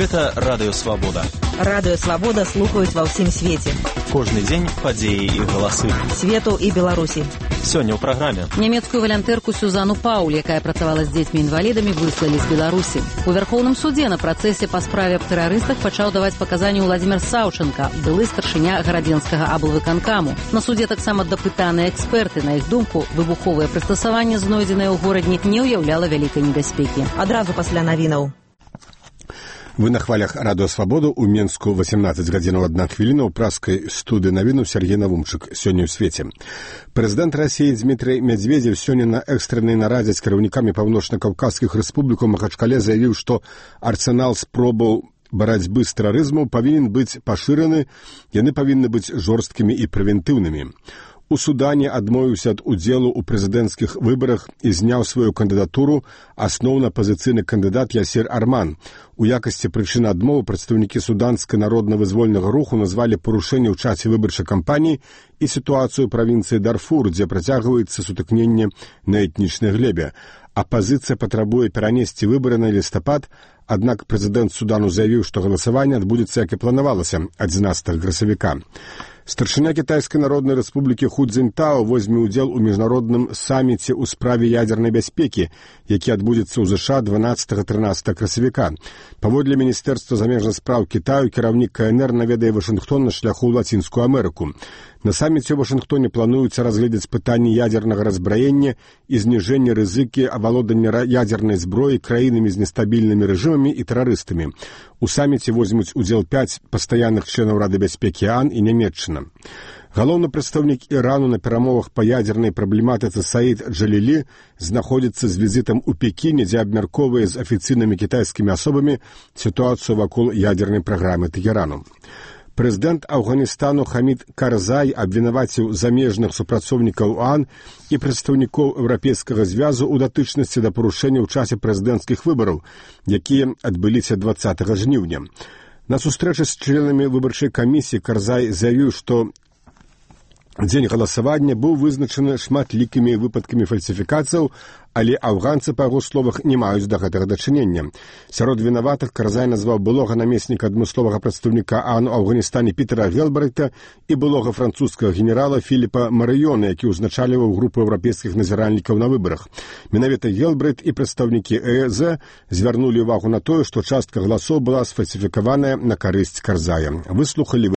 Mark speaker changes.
Speaker 1: Гэта Радыё Свабода.
Speaker 2: Радыё Свабода слухаюць ва ўсім свеце.
Speaker 1: Кожны дзень падзеі і галасы.
Speaker 2: Свету і Беларусі.
Speaker 1: Сёння ў праграме.
Speaker 3: Нямецкую валянтэрку Сюзану Пауль, якая працавала з дзецьмі-інвалідамі, выслалі з Беларусі. У Вярхоўным судзе на працэсе па справе аб тэрарыстах пачаў даваць паказанні Владзімір Саўчанка, былы старшыня гарадзенскага аблвыканкаму. На судзе таксама дапытаныя эксперты. На іх думку, выбуховае прыстасаванне, знойдзенае ў горадні, не ўяўляла вялікай небяспекі.
Speaker 2: Адразу пасля навінаў.
Speaker 4: Вы на хвалях Радыё Свабоду. У Менску 18 гадзінаў 1 хвіліна. У праскай студыі навінаў Сергей Навумчык. Сёння ў свеце. Прэзідэнт Расіі Дмітрый Медведзеў сёння на экстрэннай нарадзе з кіраўнікамі паўночна-каўказскіх рэспублікаў Махачкале заявіў, што арсенал спробаў барацьбы з тэрарызмам павінен быць пашыраны, яны павінны быць жорсткімі і прэвентыўнымі. У Судане адмовіўся ад удзелу ў прэзідэнцкіх выбарах і зняў сваю кандыдатуру асноўна апазіцыйны кандыдат Ясір Арман. У якасці прычыны адмовы прадстаўнікі суданскага народна-вызвольнага руху назвалі парушэнне ў часе выбарчай кампаніі і сітуацыю правінцыі Дарфур, дзе працягваецца сутыкненне на этнічнай глебе. Апазіцыя патрабуе перанесці выбары на лістапад, аднак прэзідэнт Судану заявіў, што галасаванне адбудзецца, як і планавалася, 11 красавіка. Старшыня Кітайскай Народнай Рэспублікі Ху Цзіньтао возьме ўдзел у міжнародным саміце ў справе ядзернай бяспекі, які адбудзецца ў ЗША 12-13 красавіка. Паводле Міністэрства замежных спраў Кітаю кіраўнік КНР наведае Вашынгтон на шляху ў Лацінскую Амерыку. На саміце ў Вашынгтоне плануецца разгледзець пытанні ядзернага разбраення і зніжэння рызыкі авалодання ядзернай зброі краінамі з нестабільнымі рэжымамі і тэрарыстамі. У саміце возьмуць удзел 5 пастаянных членаў Рады бяспекі ААН і Нямецчына. Галоўны прадстаўнік Ірану на перамовах па ядзернай праблематыцы Саід Джалілі знаходзіцца з візітам у Пекіне, дзе абмяркоўвае з афіцыйнымі кітайскімі асобамі сітуацыю вакол ядзернай праграмы Тэхерану. Прэзідэнт Афганістану Хамід Карзай абвінаваціў замежных супрацоўнікаў ОАН і прадстаўнікоў Еўрапейскага звязу ў датычнасці да парушэння ў часе прэзідэнцкіх выбараў, якія адбыліся 20 жніўня. На сустрэчы з членамі выбарчай камісіі Карзай заявіў, што дзень галасавання быў вызначаны шматлікімі выпадкамі фальсіфікацыяў, але афганцы, па яго словах, не маюць да гэтага дачынення. Сярод вінаватых Карзай назваў былога намесніка адмысловага прадстаўніка ААН у Афганістане Пітера Гелбрайта і былога французскага генерала Філіпа Марыёна, які ўзначальваў групу еўрапейскіх назіральнікаў на выбарах. Менавіта Гелбрайт і прадстаўнікі ЭЭЗ звярнулі ўвагу на тое, што частка галасоў была сфальсіфікаваная на карысць Карзая. Выслухалі